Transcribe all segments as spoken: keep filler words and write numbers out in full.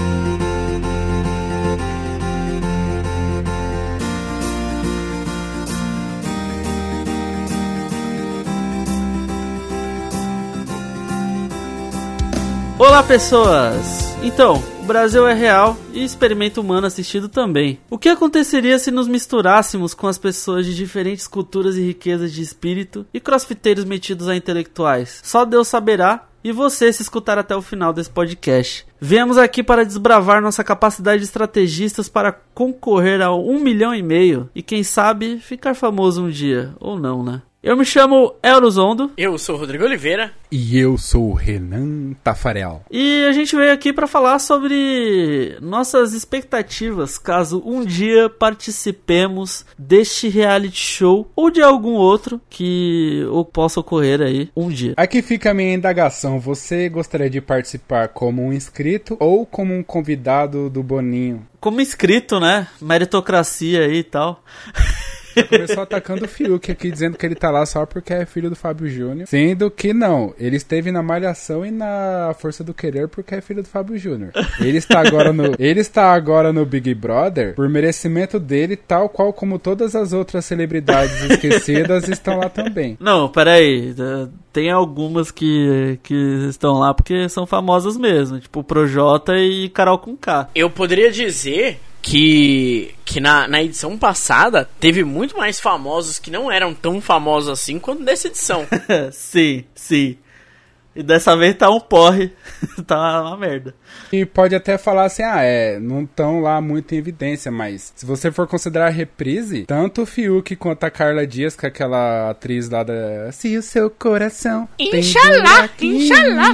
Olá, pessoas! Então, o Brasil é real e experimento humano assistido também. O que aconteceria se nos misturássemos com as pessoas de diferentes culturas e riquezas de espírito e crossfiteiros metidos a intelectuais? Só Deus saberá e você se escutar até o final desse podcast. Viemos aqui para desbravar nossa capacidade de estrategistas para concorrer a um milhão e meio e quem sabe ficar famoso um dia, ou não, né? Eu me chamo Elrozondo. Eu sou o Rodrigo Oliveira. E eu sou o Renan Tafarel. E a gente veio aqui para falar sobre nossas expectativas caso um dia participemos deste reality show ou de algum outro que possa ocorrer aí um dia. Aqui fica a minha indagação. Você gostaria de participar como um inscrito ou como um convidado do Boninho? Como inscrito, né? Meritocracia aí e tal. Começou atacando o Fiuk aqui, dizendo que ele tá lá só porque é filho do Fábio Júnior. Sendo que não, ele esteve na Malhação e na Força do Querer porque é filho do Fábio Júnior. Ele está agora no, ele está agora no Big Brother por merecimento dele, tal qual como todas as outras celebridades esquecidas estão lá também. Não, peraí, tem algumas que, que estão lá porque são famosas mesmo, tipo Projota e Carol com K. Eu poderia dizer que, que na, na edição passada teve muito mais famosos que não eram tão famosos assim quanto nessa edição. Sim, sim. E dessa vez tá um porre. Tá uma merda. E pode até falar assim, ah, é, não estão lá muito em evidência, mas se você for considerar a reprise, tanto o Fiuk quanto a Carla Dias, que é aquela atriz lá da... Se o seu coração... Inxalá, inxalá.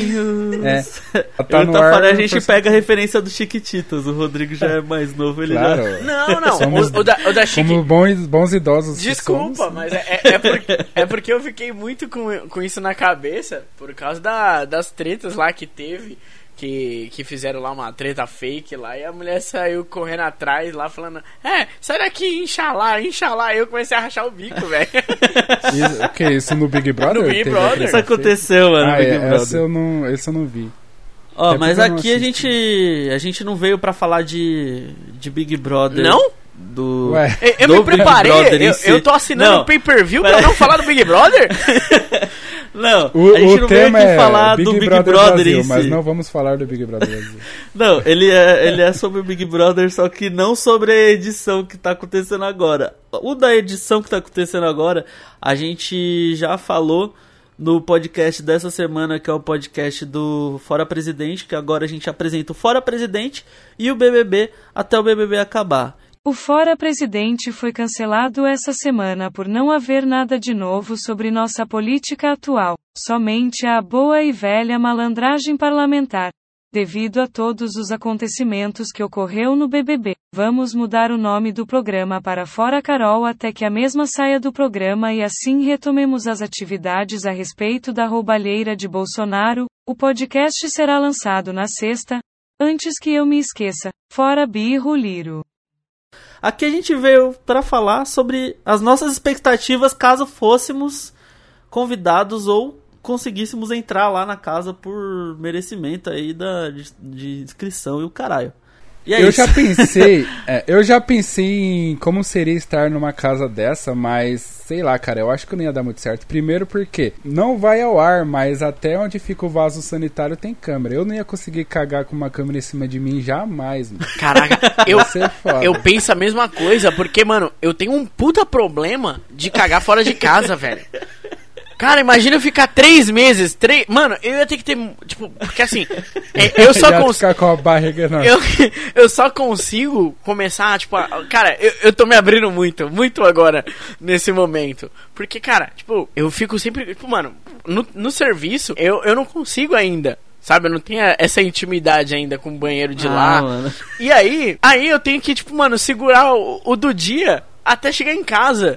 É. Tá eu no ar, a gente pega a referência do Chiquititas, o Rodrigo já é mais novo, ele claro. já... Não, não, somos, o, o da, o da Chiqui... Como bons, bons idosos. Desculpa, somos, mas é, é, é, porque, é porque eu fiquei muito com, com isso na cabeça, por causa da, das tretas lá que teve... Que, que fizeram lá uma treta fake lá e a mulher saiu correndo atrás lá falando, é, sai daqui, inxalá, inxalá. Eu comecei a rachar o bico, velho. O que? Isso no Big Brother? No Big Brother. Isso aconteceu, mano, ah, no Big é, Brother. Esse eu não, esse eu não vi. Ó, oh, mas aqui a gente, a gente não veio pra falar de, de Big Brother. Não? Do, Ué. Eu, eu do me preparei, eu, si. eu tô assinando o um pay-per-view pra não falar do Big Brother? Não, o, a gente o não tema veio aqui é falar Big do Big Brother, Brother Brasil, em si. Mas não vamos falar do Big Brother Brasil. Não, ele é, ele é sobre o Big Brother, só que não sobre a edição que tá acontecendo agora. O da edição que tá acontecendo agora, a gente já falou no podcast dessa semana, que é o podcast do Fora Presidente, que agora a gente apresenta o Fora Presidente e o B B B até o B B B acabar. O Fora Presidente foi cancelado essa semana por não haver nada de novo sobre nossa política atual, somente a boa e velha malandragem parlamentar. Devido a todos os acontecimentos que ocorreu no B B B, vamos mudar o nome do programa para Fora Carol até que a mesma saia do programa e assim retomemos as atividades a respeito da roubalheira de Bolsonaro. O podcast será lançado na sexta. Antes que eu me esqueça, Fora Birro Liro. Aqui a gente veio para falar sobre as nossas expectativas caso fôssemos convidados ou conseguíssemos entrar lá na casa por merecimento aí da, de, de inscrição e o caralho. E é eu isso. já pensei, é, eu já pensei em como seria estar numa casa dessa, mas sei lá, cara, eu acho que não ia dar muito certo. Primeiro porque não vai ao ar, mas até onde fica o vaso sanitário tem câmera. Eu não ia conseguir cagar com uma câmera em cima de mim jamais, mano. Caraca, eu, foda. eu penso a mesma coisa, porque, mano, eu tenho um puta problema de cagar fora de casa, velho. Cara, imagina eu ficar três meses, três... Mano, eu ia ter que ter, tipo, porque assim, eu só consigo... ficar com a barriga, não. Eu, eu só consigo começar, tipo, a... cara, eu, eu tô me abrindo muito, muito agora, nesse momento. Porque, cara, tipo, eu fico sempre, tipo, mano, no, no serviço, eu, eu não consigo ainda. Sabe, eu não tenho essa intimidade ainda com o banheiro de ah, lá. Mano. E aí, aí eu tenho que, tipo, mano, segurar o, o do dia até chegar em casa.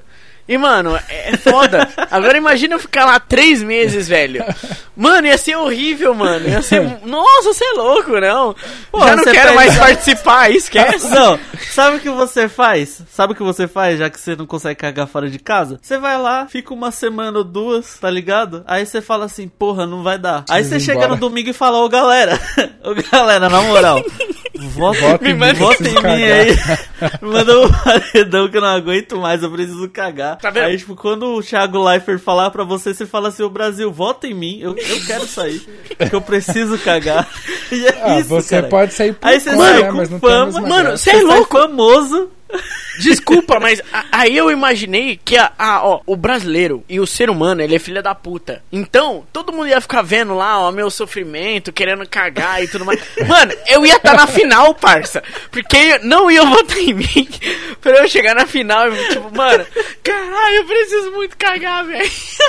E, mano, é foda. Agora imagina eu ficar lá três meses, velho. Mano, ia ser horrível, mano. Ia ser... Nossa, você é louco, não. Pô, já não quero pega... mais participar, esquece. Não, sabe o que você faz? Sabe o que você faz, já que você não consegue cagar fora de casa? Você vai lá, fica uma semana ou duas, tá ligado? Aí você fala assim, porra, não vai dar. Aí você chega no domingo e fala, ô galera, ô galera, na moral, vota, vota, em, vota em mim aí. Manda um paredão que eu não aguento mais, eu preciso cagar. Tá vendo? Aí, tipo, quando o Thiago Leifert falar pra você, você fala assim, ô Brasil, vota em mim, eu, eu quero sair, porque eu preciso cagar. E é ah, isso, você cara. pode sair por aí você fã, sai né? com Mas não fama. tem Mano, você é louco. Famoso. Desculpa, mas a, aí eu imaginei que a, a, ó, o brasileiro e o ser humano, ele é filho da puta. Então, todo mundo ia ficar vendo lá, ó, meu sofrimento, querendo cagar e tudo mais. Mano, eu ia estar tá na final, parça. Porque não ia votar em mim pra eu chegar na final e, tipo, mano, caralho, eu preciso muito cagar, velho.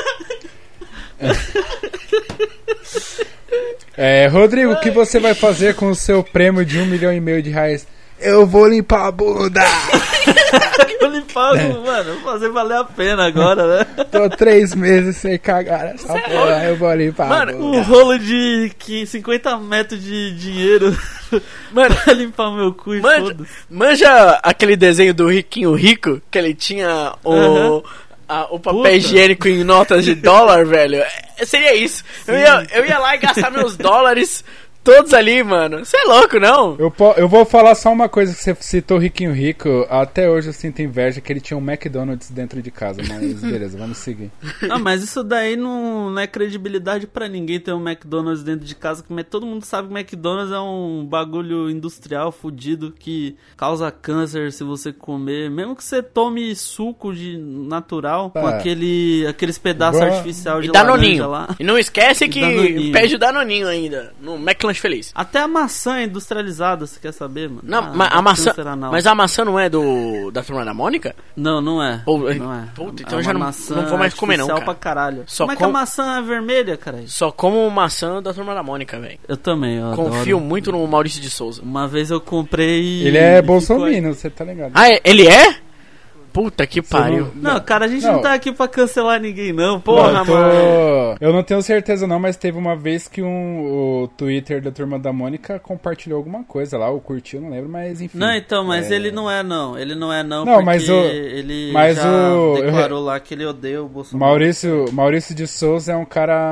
É, Rodrigo, o que você vai fazer com o seu prêmio de um milhão e meio de reais? Eu vou limpar a bunda! Vou limpar, mano, vou fazer valer a pena agora, né? Tô três meses sem cagar essa Você porra, é eu vou limpar mano, a bunda. Um rolo de cinquenta metros de dinheiro, mano, pra limpar meu cu e manja, foda-se. Manja aquele desenho do Riquinho Rico, que ele tinha o... Uhum. Ah, o papel Puta. higiênico em notas de dólar, velho. É, seria isso. Eu ia, eu ia lá e gastar meus dólares todos ali, mano. Você é louco, não? Eu, eu vou falar só uma coisa que você citou, Riquinho Rico. Até hoje eu sinto inveja que ele tinha um McDonald's dentro de casa. Mas beleza, vamos seguir. Não, mas isso daí não, não é credibilidade pra ninguém ter um McDonald's dentro de casa. Porque todo mundo sabe que McDonald's é um bagulho industrial fudido que causa câncer se você comer. Mesmo que você tome suco de natural é. com aquele, aqueles pedaços Boa. artificiais de e Danoninho. laranja lá. E não esquece que Danoninho. pede o Danoninho ainda no McLanche Feliz. Até a maçã industrializada, você quer saber, mano? Não, ah, mas a maçã, mas a maçã não é do da Turma da Mônica? Não, não é. Ou, não é. Puta, então é eu já não, não vou mais comer não, cara. Pra caralho. Só Como com... é que a maçã é vermelha, cara? Só como maçã da Turma da Mônica, velho. Eu também, eu confio adoro. muito no Maurício de Souza. Uma vez eu comprei... Ele é bolsominion, você tá ligado? Ah, ele é? Puta que pariu. Não, não, cara, a gente não. não tá aqui pra cancelar ninguém, não. Porra, não, eu tô... mano. Eu não tenho certeza, não, mas teve uma vez que um, o Twitter da Turma da Mônica compartilhou alguma coisa lá, ou curtiu, não lembro, mas enfim. Não, então, mas é... ele não é, não. Ele não é, não, não porque mas o... ele mas já o... declarou eu... lá que ele odeia o Bolsonaro. Maurício, Maurício de Souza é um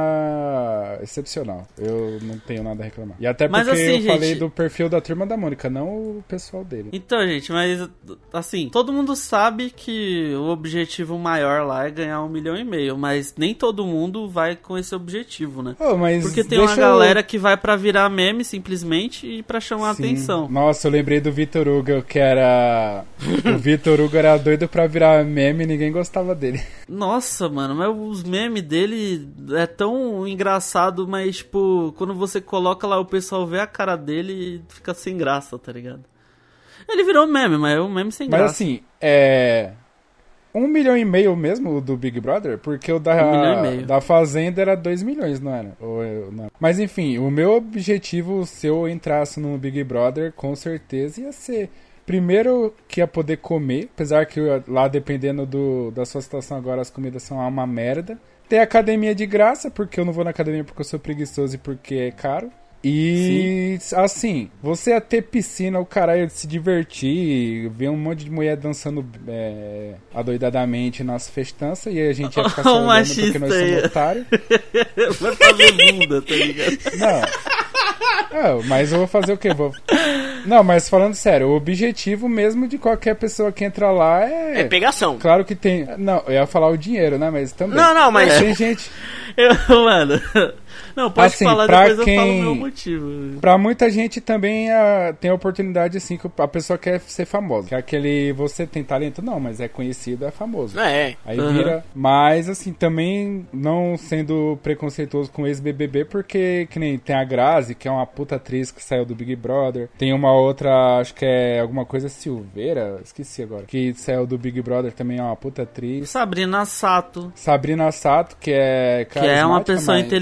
cara excepcional. Eu não tenho nada a reclamar. E até porque mas, assim, eu gente... falei do perfil da Turma da Mônica, não o pessoal dele. Então, gente, mas assim, todo mundo sabe que o objetivo maior lá é ganhar um milhão e meio, mas nem todo mundo vai com esse objetivo, né? Oh, mas porque tem uma galera eu... que vai pra virar meme simplesmente e pra chamar Sim. atenção. Nossa, eu lembrei do Vitor Hugo, que era... o Vitor Hugo era doido pra virar meme e ninguém gostava dele. Nossa, mano, mas os memes dele é tão engraçado, mas tipo, quando você coloca lá o pessoal vê a cara dele e fica sem graça, tá ligado? Ele virou meme, mas é um meme sem mas, graça. Mas assim, é... Um milhão e meio mesmo do Big Brother? Porque o da, um da Fazenda era dois milhões, não era? Ou eu, não. Mas enfim, o meu objetivo, se eu entrasse no Big Brother, com certeza ia ser... Primeiro, que ia poder comer, apesar que lá, dependendo do, da sua situação agora, as comidas são uma merda. Ter academia de graça, porque eu não vou na academia porque eu sou preguiçoso e porque é caro. E, Sim. assim, você ia ter piscina, o caralho, se divertir, ver um monte de mulher dançando é, adoidadamente nas festanças, e a gente ia ficar se olhando porque nós somos otários. Vai fazer bunda, tá ligado? Não. Não, mas eu vou fazer o quê? Vou... Não, mas falando sério, o objetivo mesmo de qualquer pessoa que entra lá é... É pegação. Claro que tem... Não, eu ia falar o dinheiro, né? Mas também... Não, não, mas... Tem gente... Eu, mano... Não, pode assim, falar, pra depois quem, eu falo o meu motivo. Pra muita gente também a, tem a oportunidade, assim, que a pessoa quer ser famosa. Que é aquele, você tem talento? Não, mas é conhecido, é famoso. É. Aí uhum. vira... Mas, assim, também não sendo preconceituoso com ex-B B B, porque que nem tem a Grazi, que é uma puta atriz que saiu do Big Brother. Tem uma outra, acho que é alguma coisa Silveira, esqueci agora, que saiu do Big Brother, também é uma puta atriz. Sabrina Sato. Sabrina Sato, que é... Que é uma pessoa mas... inteligentíssima.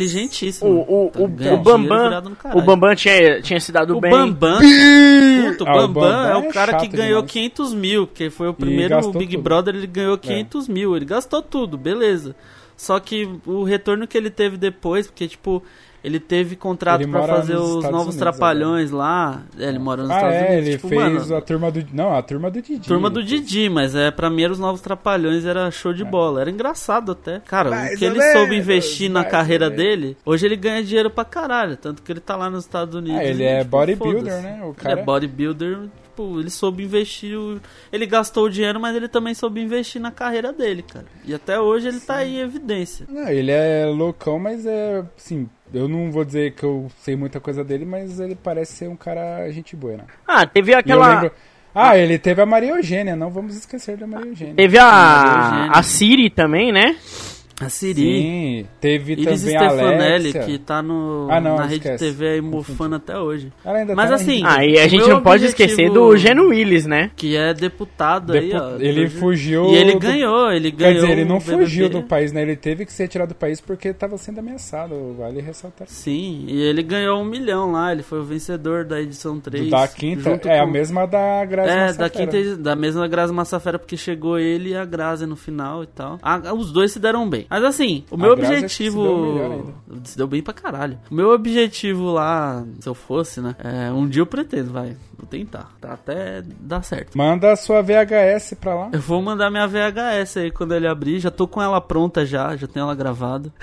certíssimo. O, o, Tá o, ganhando o Bambam, dinheiro virado no caralho. o Bambam tinha, tinha se dado O bem. Bambam, puto, o Ah, o Bambam Bambam é o é cara que chato ganhou demais. quinhentos mil, que foi o primeiro gastou Big tudo. Brother, ele ganhou quinhentos mil, ele gastou tudo, beleza. Só que o retorno que ele teve depois, porque tipo, ele teve contrato Ele pra mora fazer nos os Estados novos Unidos Trapalhões lá, é, ele mora nos Ah, Estados é, Unidos, ele tipo, fez mano, a turma do... Não, a turma do Didi. turma do ele fez. Didi, mas é, pra mim era os novos Trapalhões, era show de bola, era engraçado até. Cara, Mais o que ou ele menos, soube investir na mais carreira ou menos. dele, hoje ele ganha dinheiro pra caralho, tanto que ele tá lá nos Estados Unidos. Ah, ele e, é tipo, bodybuilder, foda-se. né? O Ele cara... é bodybuilder, tipo, ele soube investir, o... ele gastou o dinheiro, mas ele também soube investir na carreira dele, cara. E até hoje ele tá aí em evidência. Não, ele é loucão, mas é, assim, eu não vou dizer que eu sei muita coisa dele, mas ele parece ser um cara gente boa, né? Ah, teve E eu aquela... lembro... Ah, ele teve a Maria Eugênia, não vamos esquecer da Maria Eugênia. Teve Maria a... Eugênia. A Siri também, né? A Siri. Sim, teve Iris também a Stefanelli, Alexia. que tá no, Ah, não, na rede esquece. T V aí mofando até hoje. Ela ainda Mas tá na assim, rede. Ah, e a o gente meu não pode objetivo- esquecer do Geno Willis, né? Que é deputado aí, Depo- ó. Ele Hoje- fugiu... E ele do- ganhou, ele Quer ganhou. dizer, ele não o B B B. fugiu do país, né? Ele teve que ser tirado do país porque estava sendo ameaçado, vale ressaltar. Sim, e ele ganhou um milhão lá, ele foi o vencedor da edição três. Do da quinta, junto é a com- mesma da Grazi É, da Massafera. quinta, edi- da mesma Grazi Massafera, porque chegou ele e a Grazi no final e tal. A- os dois se deram bem. Mas assim, o meu Grazi acho que se objetivo... deu melhor ainda. Se deu bem pra caralho. O meu objetivo lá, se eu fosse, né? É, um dia eu pretendo, vai. Vou tentar. Tá até dar certo. Manda a sua V H S pra lá. Eu vou mandar minha V H S aí quando ele abrir. Já tô com ela pronta já, já tenho ela gravada.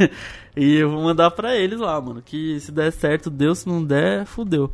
E eu vou mandar pra eles lá, mano. Que se der certo, deu. Se não der, fudeu.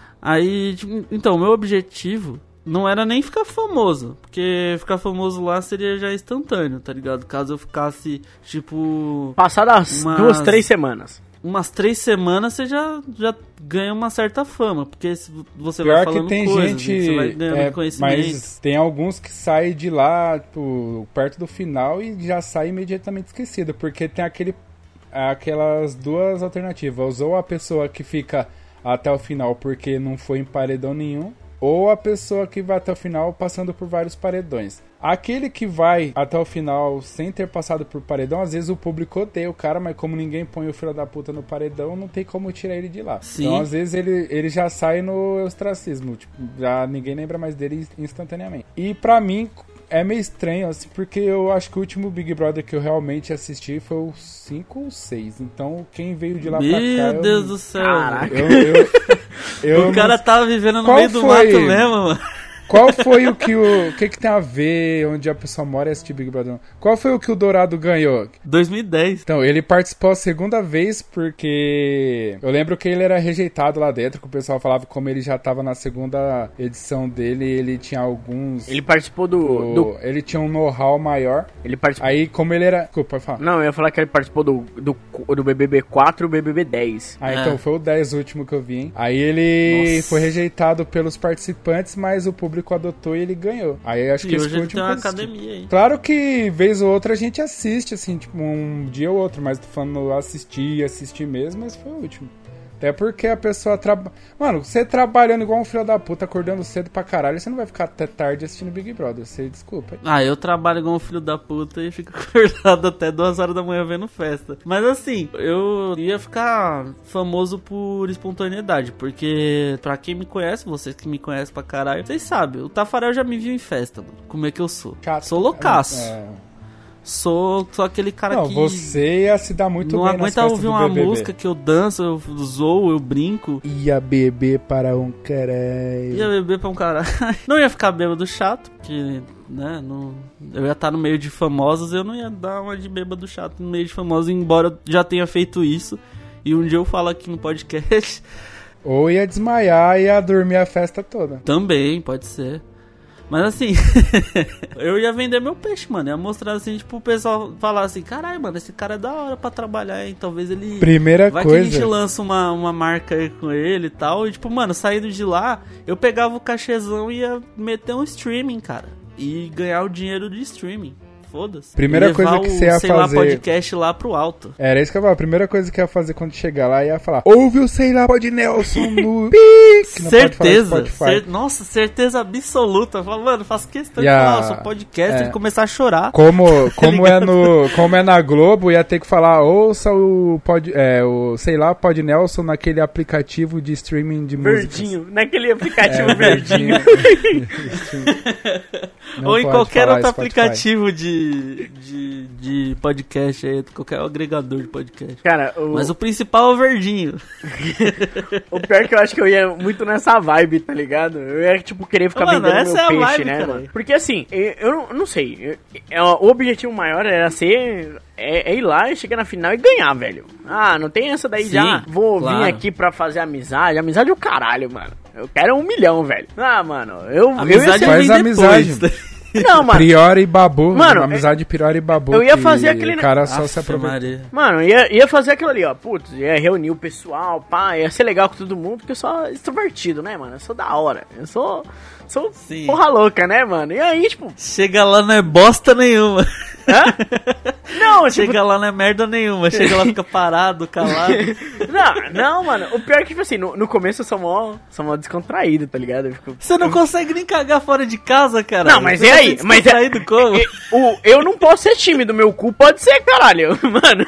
Aí, tipo, então, meu objetivo não era nem ficar famoso. Porque ficar famoso lá seria já instantâneo, tá ligado? Caso eu ficasse, tipo... Passadas Umas- duas, três semanas. Umas três semanas você já, já ganha uma certa fama. Porque se você Pior vai que falando tem coisas, gente, você vai ganhando é, conhecimento. mas tem alguns que saem de lá, tipo, perto do final e já sai imediatamente esquecido, porque tem aquele, aquelas duas alternativas, ou a pessoa que fica até o final porque não foi em paredão nenhum, ou a pessoa que vai até o final passando por vários paredões. Aquele que vai até o final sem ter passado por paredão, às vezes o público odeia o cara, mas como ninguém põe o filho da puta no paredão, não tem como tirar ele de lá. Sim. Então, às vezes, ele, ele já sai no ostracismo, tipo, já ninguém lembra mais dele instantaneamente. E pra mim, é meio estranho, assim, porque eu acho que o último Big Brother que eu realmente assisti foi o cinco ou seis. Então, quem veio de lá pra cá... Meu eu- Deus do céu. Caraca. Eu, eu, eu O cara não- tava vivendo no Qual meio do foi? mato mesmo, mano. Qual foi o que o... O que que tem a ver onde a pessoa mora e assistir Big Brother? Qual foi o que o Dourado ganhou? dois mil e dez. Então, ele participou a segunda vez porque... Eu lembro que ele era rejeitado lá dentro, que o pessoal falava que como ele já tava na segunda edição dele, ele tinha alguns... Ele participou do... o- do Ele tinha um know-how maior. ele participou... Aí, como ele era... Desculpa, pode falar. Não, eu ia falar que ele participou do, do, do B B B quatro e o B B B dez. Ah, É. então foi o dez último que eu vi, hein? Aí ele Nossa. foi rejeitado pelos participantes, mas o público adotou e ele ganhou. Aí eu acho que E esse hoje foi o ele tem último uma que eu assisti. academia aí. Claro que, vez ou outra, a gente assiste, assim, tipo, um dia ou outro, mas tô falando assistir, assistir mesmo, esse foi o último. Até porque a pessoa trabalha... Mano, você trabalhando igual um filho da puta, acordando cedo pra caralho, você não vai ficar até tarde assistindo Big Brother, você desculpa. Ah, eu trabalho igual um filho da puta e fico acordado até duas horas da manhã vendo festa. Mas assim, eu ia ficar famoso por espontaneidade, porque pra quem me conhece, vocês que me conhecem pra caralho, vocês sabem, o Tafarel já me viu em festa, mano. Como é que eu sou? Chato. Sou loucaço. É. Sou, sou aquele cara Não, que você ia se dar muito não bem nas aguenta festas ouvir do uma B B B. música que eu danço, eu zoo, eu brinco. Ia beber para um caralho. Ia beber pra um caralho. Não ia ficar bêbado chato, porque, né, não... eu ia estar no meio de famosos, eu não ia dar uma de bêbado chato no meio de famosos, embora eu já tenha feito isso. E um dia eu falo aqui no podcast. Ou ia desmaiar e ia dormir a festa toda. Também, pode ser. Mas assim, eu ia vender meu peixe, mano. Ia mostrar assim, tipo, o pessoal falar assim, caralho, mano, esse cara é da hora pra trabalhar, hein? Talvez ele... Primeira Vai coisa... que a gente lança uma, uma marca aí com ele e tal. E tipo, mano, saindo de lá, eu pegava o cachezão e ia meter um streaming, cara. E ganhar o dinheiro de streaming. foda-se. Primeira Levar coisa que o, você ia sei fazer... lá, podcast lá pro alto. Era isso que eu ia falar. A primeira coisa que ia fazer quando chegar lá ia falar: ouve o Sei Lá Pod Nelson no Pique. Certeza. Cer... Nossa, certeza absoluta. Fala, mano, faço questão de falar, eu sou podcast é, e começar a chorar. Como, como, é no, como é na Globo, ia ter que falar: ouça o, pod, é, o Sei Lá Pod Nelson naquele aplicativo de streaming de música. Verdinho, naquele aplicativo é, verdinho. Ou em qualquer outro aplicativo de, de, de podcast aí, qualquer agregador de podcast. Cara, o... Mas o principal é o verdinho. O pior é que eu acho que eu ia muito nessa vibe, tá ligado? Eu ia, tipo, querer ficar Mano, vendendo essa meu é a peixe, vibe, né? cara. Porque assim, eu, eu não, não sei. Eu, eu, o objetivo maior era ser... É, é ir lá e chegar na final e ganhar, velho. Ah, não tem essa daí. Sim, já. Vou claro. vir aqui pra fazer amizade. Amizade é o caralho, mano. Eu quero um milhão, velho. Ah, mano, eu... Amizade eu faz amizade. Não, mano. Priori e Babu. Mano, uma amizade Priori e Babu. Eu ia fazer aquele... O cara só Aff, se aproveita. Maria. Mano, ia, ia fazer aquilo ali, ó. Putz, ia reunir o pessoal, pá. Ia ser legal com todo mundo, porque eu sou extrovertido, né, mano? Eu sou da hora. Eu sou... Sou Sim. porra louca, né, mano? E aí, tipo... Chega lá, não é bosta nenhuma. Hã? Não, Chega tipo... lá, não é merda nenhuma. Chega lá, fica parado, calado. Não, não, mano. O pior é que, tipo assim, no, no começo eu sou mó, sou mó descontraído, tá ligado? Eu fico... Você não consegue nem cagar fora de casa, cara. Não, mas e aí? Mas é... como? Eu, eu, eu não posso ser tímido, meu cu pode ser, caralho. Mano...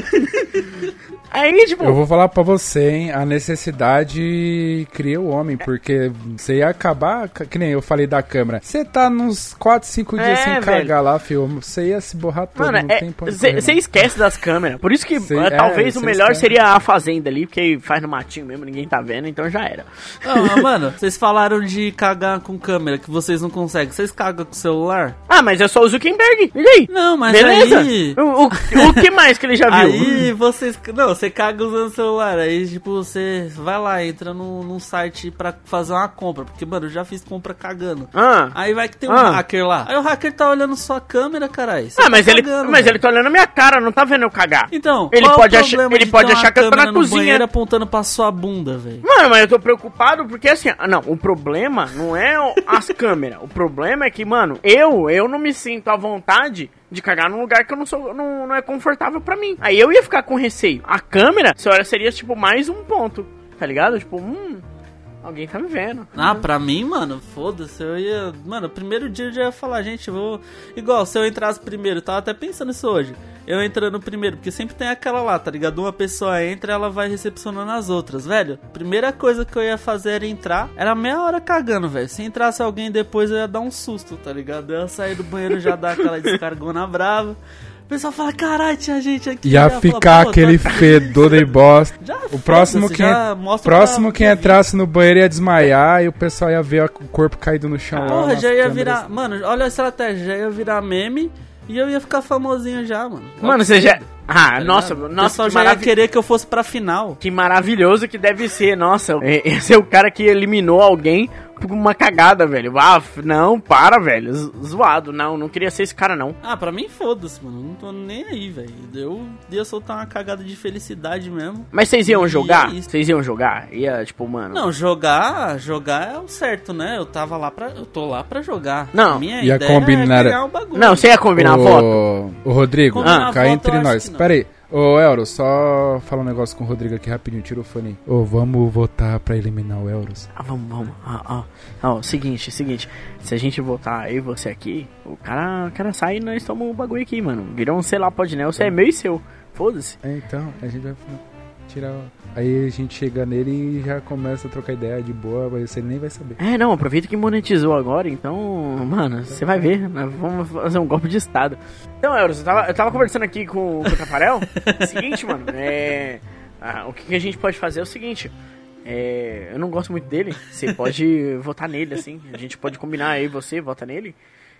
Aí, tipo... Eu vou falar pra você, hein, a necessidade cria o homem, porque você ia acabar, que nem eu falei da câmera, você tá nos quatro, cinco dias é, sem velho. cagar lá, filho, você ia se borrar todo, mano, não é, tem ponto. Você esquece das câmeras, por isso que cê, é, talvez o melhor esquece. seria a fazenda ali, porque faz no matinho mesmo, ninguém tá vendo, então já era. Não, mano, vocês falaram de cagar com câmera, que vocês não conseguem, vocês cagam com o celular? Ah, mas eu sou o Zuckerberg, e aí? Não, mas beleza? aí... O, o, o que mais que ele já viu? Aí vocês... Não, você caga usando o celular, aí tipo, você vai lá, entra num, num site pra fazer uma compra, porque, mano, eu já fiz compra cagando. Ah, aí vai que tem um ah. hacker lá. Aí o hacker tá olhando sua câmera, caralho. Ah, mas, tá ele, cagando, mas ele tá olhando a minha cara, não tá vendo eu cagar. Então, ele pode, ach ele pode achar que eu tô na cozinha apontando pra sua bunda, velho. Mano, mas eu tô preocupado porque assim, não, o problema não é as câmeras, o problema é que, mano, eu, eu não me sinto à vontade de cagar num lugar que eu não sou, não, não é confortável pra mim. Aí eu ia ficar com receio. A câmera, senhora, seria tipo mais um ponto, tá ligado? Tipo, hum, alguém tá me vendo. Ah, pra mim, mano, foda-se, eu ia... Mano, primeiro dia eu já ia falar, gente, eu vou... Igual, se eu entrasse primeiro, eu tava até pensando isso hoje. Eu entrando primeiro, porque sempre tem aquela lá, tá ligado? Uma pessoa entra, ela vai recepcionando as outras, velho. Primeira coisa que eu ia fazer era entrar, era meia hora cagando, velho. Se entrasse alguém depois, eu ia dar um susto, tá ligado? Eu ia sair do banheiro, já dar aquela descargona brava. O pessoal fala, caralho, tinha gente aqui. Ia ficar fala, aquele tá... fedor de bosta. Já o próximo que, próximo que entrasse no banheiro ia desmaiar e o pessoal ia ver o corpo caído no chão. Ah, porra, já ia câmeras. virar... Mano, olha a estratégia, já ia virar meme e eu ia ficar famosinho já, mano. Mano, você já... Ah, tá nossa, nossa, o pessoal já marav... ia querer que eu fosse pra final. Que maravilhoso que deve ser, nossa. Esse é o cara que eliminou alguém por uma cagada, velho. Ah, não, para, velho. Zoado, não, não queria ser esse cara, não. Ah, pra mim, foda-se, mano. Não tô nem aí, velho. Eu ia soltar uma cagada de felicidade mesmo. Mas vocês iam jogar? Vocês iam jogar? Ia, tipo, mano... Não, jogar, jogar é o certo, né? Eu tava lá pra... Eu tô lá pra jogar. Não. A minha ia ideia combinar... é ganhar o bagulho. Não, você ia combinar o... a voto? O Rodrigo, ah, cá entre nós. Pera aí. Ô, Euros, só fala um negócio com o Rodrigo aqui rapidinho, tira o fone. Ô, vamos votar pra eliminar o Euros. Ah, vamos, vamos. Ah, ah, ó, seguinte, seguinte. Se a gente votar eu e você aqui, o cara, o cara sai e nós tomamos o bagulho aqui, mano. Virou um sei lá, pode, né? Você é meu e seu. Foda-se. É, então, a gente vai tirar... Aí a gente chega nele e já começa a trocar ideia de boa, mas você nem vai saber. É, não, aproveita que monetizou agora, então, mano, você vai ver, nós vamos fazer um golpe de estado. Então, Euros, eu tava, eu tava conversando aqui com, com o Tafarel, seguinte, mano, é, ah, o que, que a gente pode fazer é o seguinte, é, eu não gosto muito dele, você pode votar nele, assim, a gente pode combinar aí, você vota nele,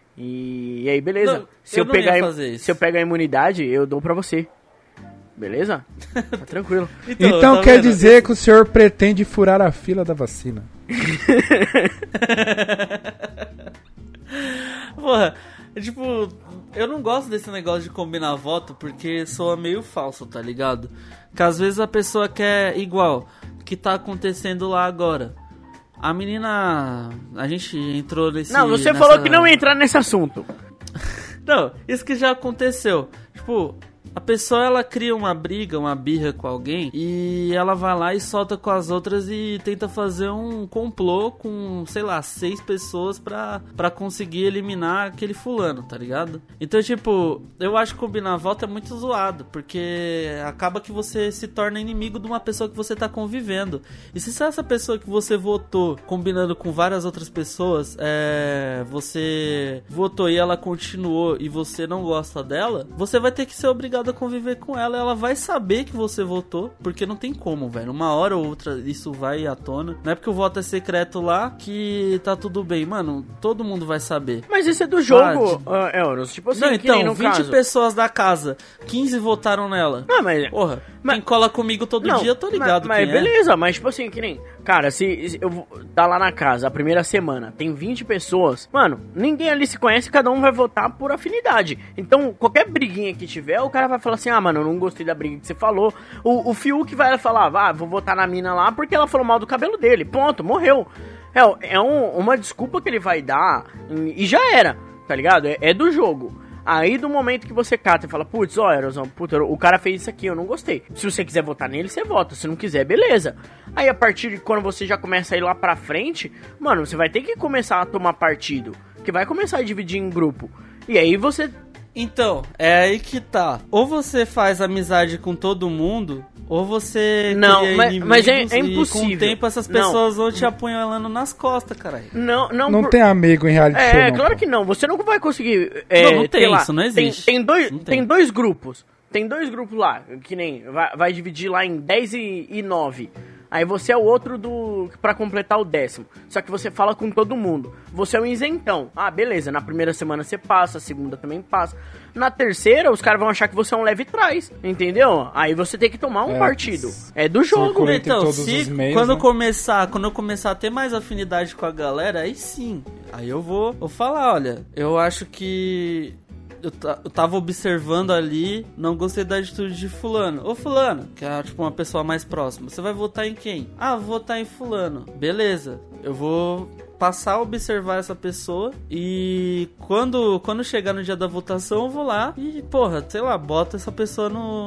e, e aí, beleza. Não, se, eu eu pegar, se eu pegar a imunidade, eu dou pra você. Beleza? Tá tranquilo. Então, então tá quer vendo? dizer que o senhor pretende furar a fila da vacina. Porra, tipo, eu não gosto desse negócio de combinar voto porque soa meio falso, tá ligado? Que às vezes a pessoa quer igual, que tá acontecendo lá agora. A menina, a gente entrou nesse... Não, você nessa... falou que não ia entrar nesse assunto. Não, isso que já aconteceu. Tipo, a pessoa, ela cria uma briga, uma birra com alguém e ela vai lá e solta com as outras e tenta fazer um complô com, sei lá, seis pessoas pra, pra conseguir eliminar aquele fulano, tá ligado? Então, tipo, eu acho que combinar a volta é muito zoado, porque acaba que você se torna inimigo de uma pessoa que você tá convivendo. E se essa pessoa que você votou combinando com várias outras pessoas, é, você votou e ela continuou e você não gosta dela, você vai ter que ser obrigado a conviver com ela, ela vai saber que você votou, porque não tem como, velho, uma hora ou outra isso vai à tona, não é porque o voto é secreto lá que tá tudo bem, mano, todo mundo vai saber. Mas isso é do jogo, ah, uh, Euros, tipo assim, não, que nem então, no vinte caso. pessoas da casa, quinze votaram nela. Não, mas... Porra, mas, quem cola comigo todo não, dia, eu tô ligado mas, mas quem beleza, é. mas tipo assim, que nem... Cara, se, se eu tá lá na casa a primeira semana, tem vinte pessoas, mano, ninguém ali se conhece, cada um vai votar por afinidade. Então, qualquer briguinha que tiver, o cara vai falar assim, ah, mano, eu não gostei da briga que você falou. O, o Fiuk vai falar, ah, vou votar na mina lá porque ela falou mal do cabelo dele. Ponto, morreu. É, é um, uma desculpa que ele vai dar e já era, tá ligado? É, é do jogo. Aí do momento que você cata e fala, putz, ó, Erosão, puta, o cara fez isso aqui, eu não gostei. Se você quiser votar nele, você vota. Se não quiser, beleza. Aí a partir de quando você já começa a ir lá pra frente, mano, você vai ter que começar a tomar partido. Que vai começar a dividir em grupo. E aí você... Então, é aí que tá. Ou você faz amizade com todo mundo, ou você não, cria mas, mas é, é impossível. E com o tempo essas pessoas não. vão te apunhalando nas costas, caralho. Não, não, não por... tem amigo em reality é, show. É, não, claro pô. que não. Você não vai conseguir. É, não, não tem lá, isso, não existe. Tem, tem, dois, tem. tem dois grupos. Tem dois grupos lá, que nem. Vai, vai dividir lá em dez e nove. Aí você é o outro do pra completar o décimo. Só que você fala com todo mundo. Você é um isentão. Ah, beleza. Na primeira semana você passa, a segunda também passa. Na terceira, os caras vão achar que você é um leve trás. Entendeu? Aí você tem que tomar um é, partido. É do jogo. Então, se meios, quando, né? começar, quando eu começar a ter mais afinidade com a galera, aí sim. Aí eu vou, vou falar, olha, eu acho que... Eu, eu tava observando ali, não gostei da atitude de fulano. Ô fulano, que é tipo uma pessoa mais próxima, você vai votar em quem? Ah, vou votar em fulano. Beleza, eu vou passar a observar essa pessoa e quando, quando chegar no dia da votação eu vou lá e, porra, sei lá, bota essa pessoa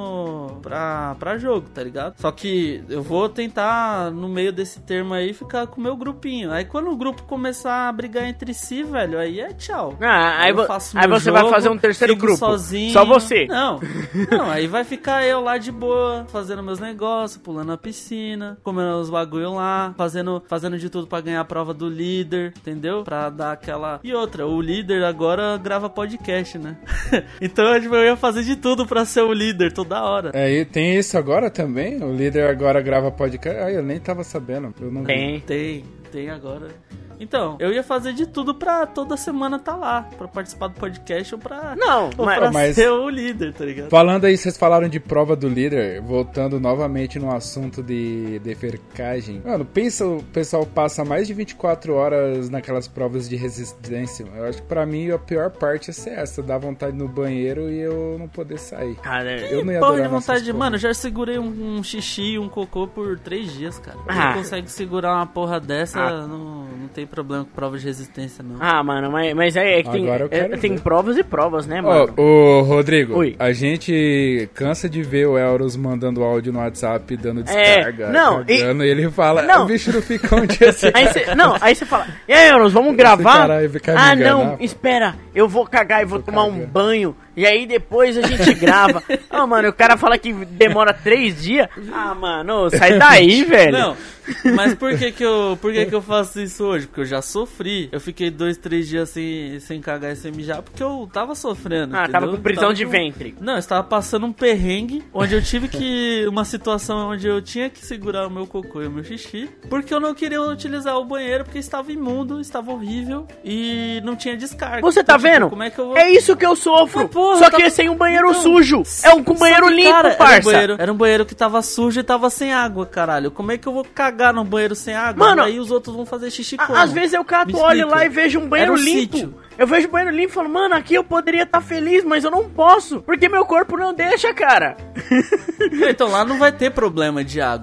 no pra, pra jogo, tá ligado? Só que eu vou tentar, no meio desse termo aí, ficar com o meu grupinho. Aí quando o grupo começar a brigar entre si, velho, aí é tchau. Ah, aí, aí, vo aí você jogo, vai fazer um terceiro grupo sozinho. Só você. Não, não, aí vai ficar eu lá de boa, fazendo meus negócios, pulando na piscina, comendo os bagulho lá, fazendo, fazendo de tudo pra ganhar a prova do líder. Líder, entendeu? Pra dar aquela... E outra, o líder agora grava podcast, né? Então tipo, eu ia fazer de tudo pra ser o líder toda hora. É, e tem isso agora também? O líder agora grava podcast? Ah, eu nem tava sabendo. Eu não tem, vi. tem, tem agora. Então, eu ia fazer de tudo pra toda semana tá lá, pra participar do podcast ou pra, não, ou mas, pra mas, ser o líder, tá ligado? Falando aí, vocês falaram de prova do líder, voltando novamente no assunto de defecagem. Mano, pensa, o pessoal passa mais de vinte e quatro horas naquelas provas de resistência. Eu acho que pra mim a pior parte é ser essa, dar vontade no banheiro e eu não poder sair. Cara, eu não ia porra adorar de vontade de... porra. Mano, eu já segurei um, um xixi e um cocô por três dias, cara. Ah. Não consegue segurar uma porra dessa, ah. não, não tem problema com prova de resistência, não. Ah, mano, mas, mas é, é que tem, é, tem provas e provas, né, mano? Ô, oh, Rodrigo, Oi. A gente cansa de ver o Euros mandando áudio no WhatsApp, dando descarga, é, não, cagando, e, e ele fala, não. O bicho não fica um dia assim. Aí cê, não, aí você fala, e aí, Euros, vamos gravar? Ah, não, espera, eu vou cagar e vou, vou tomar cagar. um banho. E aí depois a gente grava. Ah, oh, mano, o cara fala que demora três dias. Ah, mano, sai daí, velho. Não, mas por que que eu, por que que eu faço isso hoje? Porque eu já sofri. Eu fiquei dois, três dias sem, sem cagar e sem mijar porque eu tava sofrendo, Ah, entendeu? tava com prisão tava de com... ventre. Não, eu estava passando um perrengue onde eu tive que... Uma situação onde eu tinha que segurar o meu cocô e o meu xixi porque eu não queria utilizar o banheiro porque estava imundo, estava horrível e não tinha descarga. Você tá então, vendo? Tipo, como é que eu vou... É isso que eu sofro. Mas, porra, só que tava... sem um banheiro então, sujo. É um com banheiro que, limpo, cara, parça. Era um, banheiro, era um banheiro que tava sujo e tava sem água, caralho. Como é que eu vou cagar num banheiro sem água? Mano, aí os outros vão fazer xixi a, como? Às vezes eu cato, olho lá e vejo um banheiro um limpo. Sítio. Eu vejo o banheiro limpo e falo, mano, aqui eu poderia estar tá feliz, mas eu não posso. Porque meu corpo não deixa, cara. Então lá não vai ter problema de água.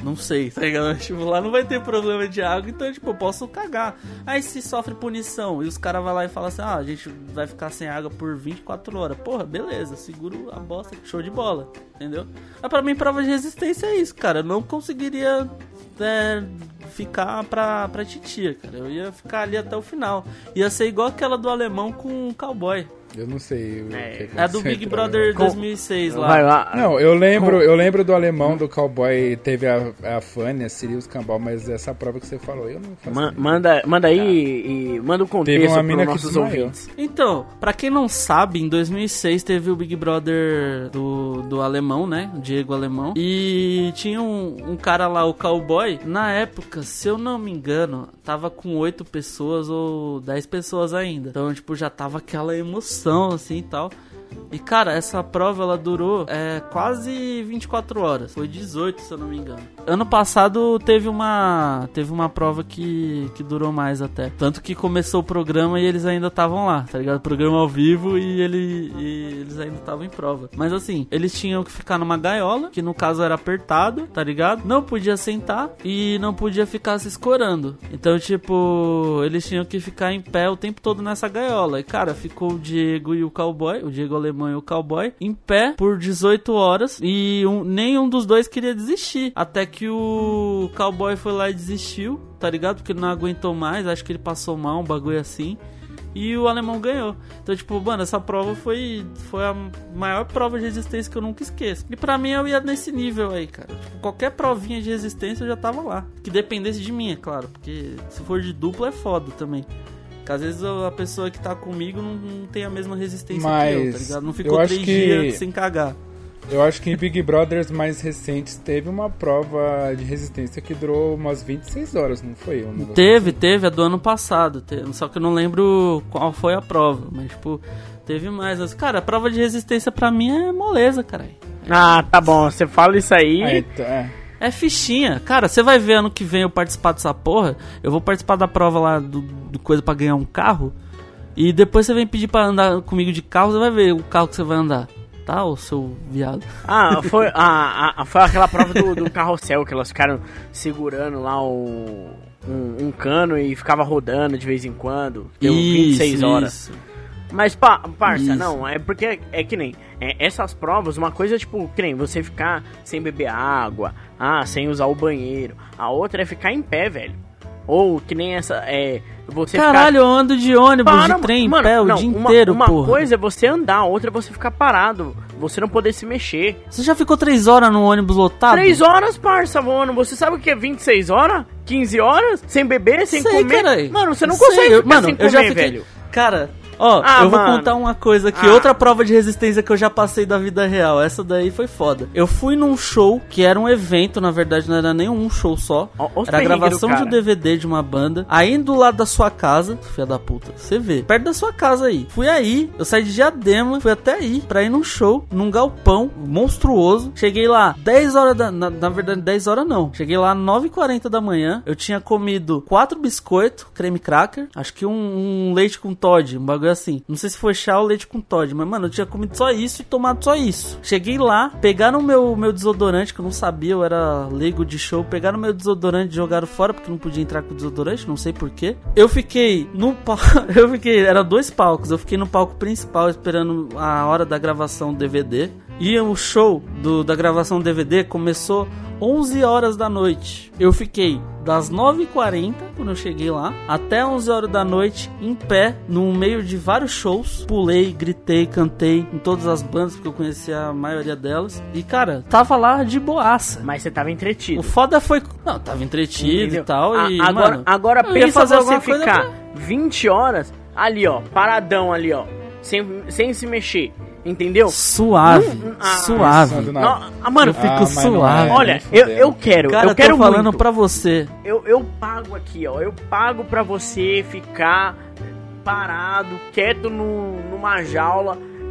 Não sei, tá ligado? Tipo, lá não vai ter problema de água, então, tipo, eu posso cagar. Aí se sofre punição e os caras vão lá e falam assim, ah, a gente vai ficar sem água por vinte e quatro horas. Porra, beleza, seguro a bosta, show de bola, entendeu? Mas pra mim, prova de resistência é isso, cara. Eu não conseguiria é, ficar pra, pra titia, cara. Eu ia ficar ali até o final. Ia ser igual aquela do alemão com o cowboy. Eu não sei o É, que que É a do você Big entrou, Brother né? dois mil e seis lá. Vai lá. Não, eu lembro, eu lembro do alemão do cowboy, teve a, a Fanny, a Sirius Cambal, mas essa prova que você falou, eu não faço Ma- ideia. manda, manda aí e, e manda o Teve contexto uma para mina os que nossos desmaiou. ouvintes. Então, pra quem não sabe, em dois mil e seis teve o Big Brother do, do alemão, né? O Diego Alemão. E tinha um, um cara lá, o cowboy. Na época, se eu não me engano, tava com oito pessoas ou dez pessoas ainda. Então, tipo, já tava aquela emoção, assim, e tal. E, cara, essa prova, ela durou é, quase vinte e quatro horas. Foi dezoito, se eu não me engano. Ano passado teve uma teve uma prova que, que durou mais até. Tanto que começou o programa e eles ainda estavam lá, tá ligado? O programa ao vivo e, ele, e eles ainda estavam em prova. Mas assim, eles tinham que ficar numa gaiola, que no caso era apertado, tá ligado? Não podia sentar e não podia ficar se escorando. Então, tipo, eles tinham que ficar em pé o tempo todo nessa gaiola. E, cara, ficou o Diego e o cowboy, o Diego Alemão e o cowboy, em pé por dezoito horas e um, nenhum dos dois queria desistir. Até que o cowboy foi lá e desistiu, tá ligado? Porque ele não aguentou mais, acho que ele passou mal, um bagulho assim. E o alemão ganhou. Então, tipo, mano, essa prova foi, foi a maior prova de resistência que eu nunca esqueço. E pra mim, eu ia nesse nível aí, cara. Tipo, qualquer provinha de resistência eu já tava lá. Que dependesse de mim, é claro. Porque se for de dupla é foda também. Porque às vezes a pessoa que tá comigo não, não tem a mesma resistência Mas que eu, tá ligado? Não ficou eu acho três que- dias sem cagar. Eu acho que em Big Brothers mais recentes teve uma prova de resistência que durou umas vinte e seis horas, não foi? Um negócio Teve, teve, a do ano passado. Teve, só que eu não lembro qual foi a prova. Mas, tipo, teve mais. Mas, cara, a prova de resistência pra mim é moleza, caralho. Ah, tá bom, você fala isso aí. assim? Ah, então, é. É fichinha. Cara, você vai ver ano que vem eu participar dessa porra. Eu vou participar da prova lá do, do coisa pra ganhar um carro. E depois você vem pedir pra andar comigo de carro. Você vai ver o carro que você vai andar. Tá, ô seu viado? Ah, foi, a, a, foi aquela prova do, do carrossel que elas ficaram segurando lá o, um, um cano e ficava rodando de vez em quando. Deu vinte e seis horas. Isso. Mas, pa, parça, Isso. não, é porque é, é que nem é, essas provas, uma coisa é tipo, que nem você ficar sem beber água, ah, sem usar o banheiro. A outra é ficar em pé, velho. Ou que nem essa, é, você Caralho, eu ando de ônibus, Para, de trem, mano, em pé o não, dia uma, inteiro, uma porra. coisa é você andar, outra é você ficar parado, você não poder se mexer. Você já ficou três horas no ônibus lotado? Três horas, parça, mano. Você sabe o que é vinte e seis horas? quinze horas? Sem beber, sem Sei, comer? carai. Mano, você não Sei, consegue eu- ficar mano, sem eu já comer, fiquei- velho. Cara, ó, Ah, eu vou mano. contar uma coisa aqui. Ah. Outra prova de resistência que eu já passei da vida real. Essa daí foi foda. Eu fui num show, que era um evento, na verdade não era nem um show só. Ó, os Era a perrengues gravação do de um cara. D V D de uma banda. Aí do lado da sua casa, filha da puta, você vê. Perto da sua casa aí. Fui aí, eu saí de Diadema, fui até aí, pra ir num show, num galpão monstruoso. Cheguei lá dez horas da... Na, na verdade, dez horas não. Cheguei lá nove e quarenta da manhã. Eu tinha comido quatro biscoitos, creme cracker, acho que um, um leite com Toddy, um bagulho assim. Não sei se foi chá ou leite com Toddy, mas, mano, eu tinha comido só isso e tomado só isso. Cheguei lá, pegaram meu, meu desodorante, que eu não sabia, eu era leigo de show. Pegaram meu desodorante e jogaram fora, porque não podia entrar com desodorante, não sei porquê. Eu fiquei no palco, eu fiquei, era dois palcos, eu fiquei no palco principal esperando a hora da gravação do D V D. E o show do, da gravação do D V D começou onze horas da noite. Eu fiquei das nove e quarenta, quando eu cheguei lá, até onze horas da noite, em pé, no meio de vários shows. Pulei, gritei, cantei em todas as bandas, porque eu conhecia a maioria delas. E, cara, tava lá de boaça. Mas você tava entretido. O foda foi... Não, tava entretido Entendeu? e tal. A- E, agora, mano, agora eu ia pensa fazer você alguma coisa ficar pra- vinte horas ali, ó, paradão ali, ó, sem, sem se mexer. Entendeu? Suave, Não- ah, suave. Pensando na- Não, ah, mano, Eu fico Ah, mas não suave. é, olha, nem eu, fudendo. eu quero, Cara, eu quero tô falando muito. pra você. Eu, eu pago aqui, ó. Eu pago pra você ficar parado, quieto no, numa jaula,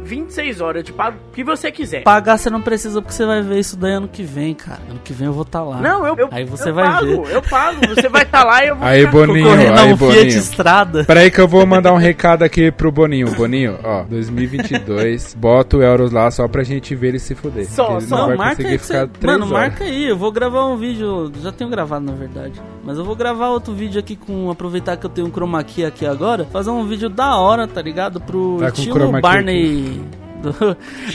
vinte e seis horas, eu te pago o que você quiser. Pagar você não precisa, porque você vai ver isso daí ano que vem, cara. Ano que vem eu vou estar tá lá. Não, eu, eu, aí você eu vai pago, ver. eu pago. Você vai estar tá lá e eu vou aí, ficar Boninho, concorrendo a aí, um Boninho. Fiat Strada. Peraí que eu vou mandar um recado aqui pro Boninho. Boninho, ó, dois mil e vinte e dois, bota o Euros lá só pra gente ver ele se fuder. Só, ele só. não vai marca conseguir aí, ficar você... três Mano, horas. marca aí, eu vou gravar um vídeo, já tenho gravado na verdade, mas eu vou gravar outro vídeo aqui com, aproveitar que eu tenho um chroma key aqui agora, fazer um vídeo da hora, tá ligado? Pro Tá com estilo chroma key Barney... Do...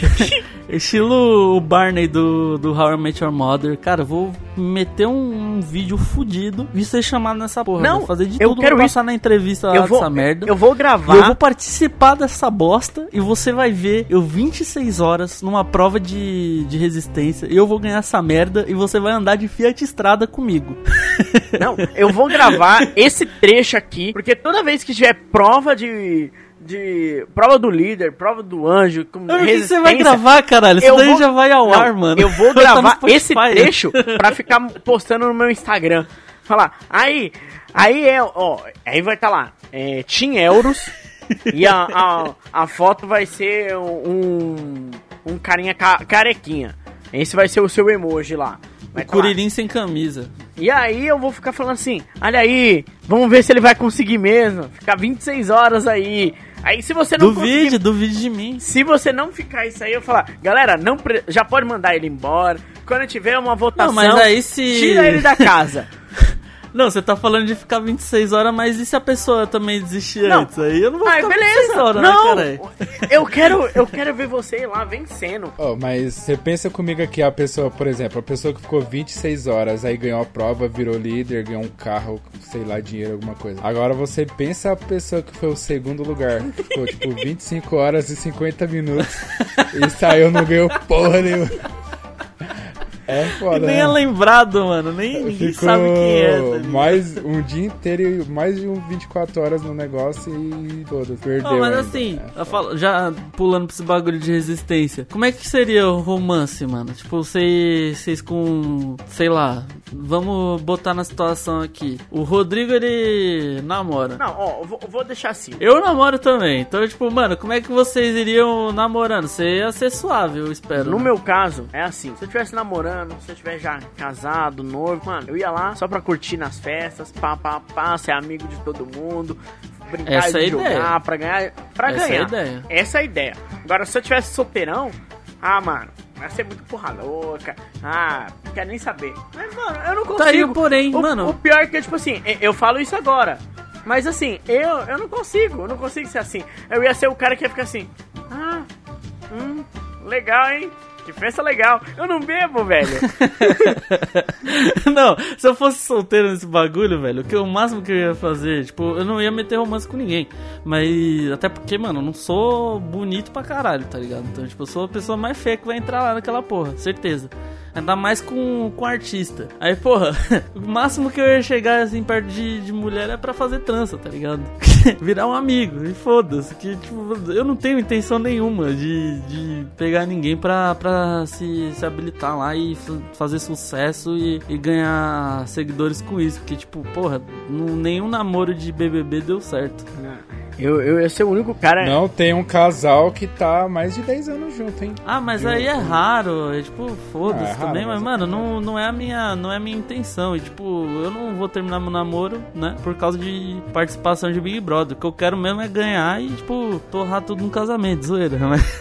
estilo o Barney do, do How I Met Your Mother. Cara, eu vou meter um, um vídeo fudido e ser chamado nessa porra. Não, vou fazer de eu tudo quero pra passar isso. na entrevista lá Eu vou, dessa merda. eu vou gravar. E eu vou participar dessa bosta e você vai ver eu vinte e seis horas numa prova de, de resistência e eu vou ganhar essa merda e você vai andar de Fiat Strada comigo. Não, eu vou gravar esse trecho aqui, porque toda vez que tiver prova de... de prova do líder, prova do anjo, com Por que resistência, você vai gravar, caralho? Isso eu daí vou- já vai ao Não, ar, mano. Eu vou Tá no gravar Spotify. esse trecho pra ficar postando no meu Instagram. Falar, aí, aí é, ó, aí vai estar tá lá, é, Team Euros, e a, a, a foto vai ser um, um carinha ca, carequinha. Esse vai ser o seu emoji lá. Vai O tá lá. Curirim sem camisa. E aí eu vou ficar falando assim, olha aí, vamos ver se ele vai conseguir mesmo. Ficar vinte e seis horas aí. Aí se você não Duvide, conseguir, duvide de mim. se você não ficar isso aí, eu falar, galera, não pre- já pode mandar ele embora. Quando tiver uma votação, Não, mas aí se... tira ele da casa. Não, você tá falando de ficar vinte e seis horas, mas e se a pessoa também desistir Não. antes? Aí eu não vou Ai, ficar beleza. vinte e seis horas, não, né, caralho? eu quero, eu quero ver você lá vencendo. Oh, mas você pensa comigo aqui, a pessoa, por exemplo, a pessoa que ficou vinte e seis horas, aí ganhou a prova, virou líder, ganhou um carro, sei lá, dinheiro, alguma coisa. Agora você pensa a pessoa que foi o segundo lugar, que ficou tipo vinte e cinco horas e cinquenta minutos e saiu, não ganhou porra nenhuma. É foda, E nem né? é lembrado, mano. Nem ninguém Ficou sabe quem é. Tá ligado? mais um dia inteiro e mais de um vinte e quatro horas no negócio e foda-se, perdeu. Não, mas ainda. assim, É. eu falo- já pulando pra esse bagulho de resistência, como é que seria o romance, mano? Tipo, vocês, vocês com, sei lá, vamos botar na situação aqui. O Rodrigo, ele namora. Não, ó, eu vou, eu vou deixar assim. Eu namoro também. Então, tipo, mano, como é que vocês iriam namorando? Você ia ser suave, eu espero. No né? meu caso, é assim, se eu estivesse namorando, se eu estiver já casado, noivo, mano, eu ia lá só pra curtir nas festas, pá, pá, pá, ser amigo de todo mundo, brincar Essa é de a jogar, ideia. pra ganhar, pra Essa é a ganhar. ideia. Essa é a ideia. Agora, se eu tivesse solteirão, ah, mano, vai ser muito porra louca, ah, não quero nem saber. Mas, mano, eu não consigo. Tá aí o porém, o, mano. O pior é que, tipo assim, eu- eu falo isso agora, mas assim, eu, eu não consigo, eu não consigo ser assim. Eu ia ser o cara que ia ficar assim, ah, hum, legal, hein? Que festa legal. Eu não bebo, velho. Não, se eu fosse solteiro nesse bagulho, velho, o, que, o máximo que eu ia fazer, tipo, eu não ia meter romance com ninguém. Mas, até porque, mano, eu não sou bonito pra caralho, tá ligado? Então, tipo, eu sou a pessoa mais feia que vai entrar lá naquela porra, certeza. Ainda mais com, com artista. Aí, porra, o máximo que eu ia chegar, assim, perto de, de mulher é pra fazer trança, tá ligado? Virar um amigo, e foda-se. Que, tipo, eu não tenho intenção nenhuma de, de pegar ninguém pra, pra se, se habilitar lá e f- fazer sucesso e, e ganhar seguidores com isso. Porque, tipo, porra, não, nenhum namoro de B B B deu certo. Eu, eu ia ser o único cara... Não, tem um casal que tá há mais de dez anos junto, hein? Ah, mas aí é raro, é tipo, foda-se Ah, é raro, também, mas, mas- mano, não, não é a minha, não é a minha intenção. E tipo, eu não vou terminar meu namoro, né, por causa de participação de Big Brother. O que eu quero mesmo é ganhar e, tipo, torrar tudo no casamento, zoeira, mas...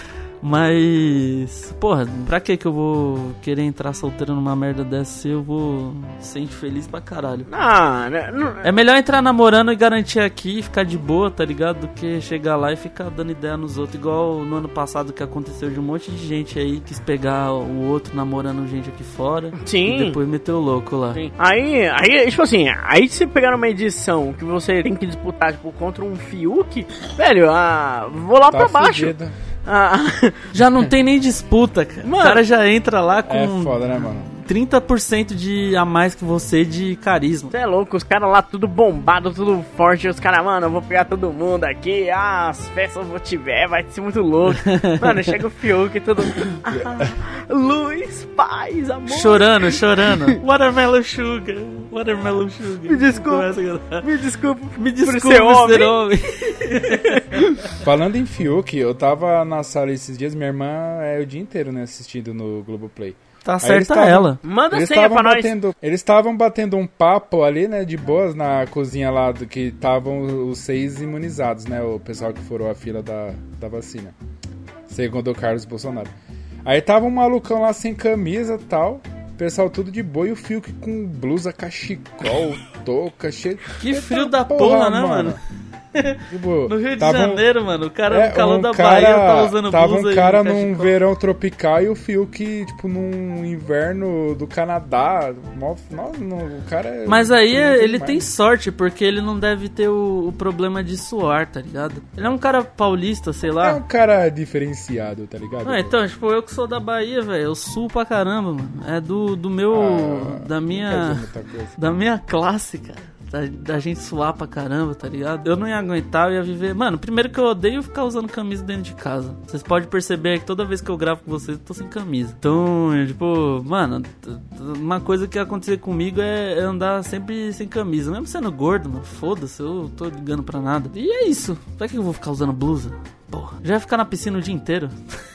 Mas, porra, pra que que eu vou querer entrar solteiro numa merda dessa se eu vou ser infeliz pra caralho? Ah, né, não, É melhor entrar namorando e garantir aqui, ficar de boa, tá ligado? Do que chegar lá e ficar dando ideia nos outros. Igual no ano passado que aconteceu de um monte de gente aí quis pegar o outro namorando gente aqui fora. Sim. E depois meteu o louco lá. Sim. Aí, aí, tipo assim, aí se pegar uma edição que você tem que disputar, tipo, contra um Fiuk, velho, ah, vou lá Tá pra baixo. fudido. Ah, Já não tem nem disputa, cara. Mano, o cara já entra lá com É foda, né, mano? trinta por cento de a mais que você de carisma. você é louco, os caras lá tudo bombado, tudo forte, os caras, mano, eu vou pegar todo mundo aqui, ah, as festas eu vou tiver, vai ser muito louco. Mano, chega o Fiuk e todo mundo, ah, luz, paz, amor. Chorando, chorando. Watermelon sugar. Watermelon Sugar. Me desculpa. Começa, me desculpa. Me desculpa por ser homem. ser homem. Falando em Fiuk, eu tava na sala esses dias, minha irmã é o dia inteiro, né, assistindo no Globoplay. Tá certa ela. Manda eles senha pra batendo, nós. Eles estavam batendo um papo ali, né, de boas na cozinha lá, do que estavam os seis imunizados, né, o pessoal que furou a fila da, da vacina, segundo o Carlos Bolsonaro. Aí tava um malucão lá sem camisa e tal, pessoal tudo de boa, e o Fiuk com blusa cachecol, touca, cheio... Que frio da porra, né, mano? Tipo, no Rio de tava Janeiro, um, mano, o cara é, no calor um da cara, Bahia tá usando tava blusa um cara e num cachecol. verão tropical e o Fiuk, tipo, num inverno do Canadá. Nossa, o cara é... Mas aí é, ele demais. tem sorte, porque ele não deve ter o, o problema de suar, tá ligado? Ele é um cara paulista, sei lá. É um cara diferenciado, tá ligado? Ah, então, tipo, eu que sou da Bahia, velho, eu suo pra caramba, mano. É do, do meu... Ah, da minha... Da minha classe, cara. Da, da gente suar pra caramba, tá ligado? Eu não ia aguentar, eu ia viver... Mano, primeiro que eu odeio ficar usando camisa dentro de casa. Vocês podem perceber que toda vez que eu gravo com vocês, eu tô sem camisa. Então, tipo, mano, uma coisa que aconteceu comigo é andar sempre sem camisa. Mesmo sendo gordo, mano, foda-se, eu tô ligando pra nada. E é isso. Pra que eu vou ficar usando blusa? Porra, já vai ficar na piscina o dia inteiro.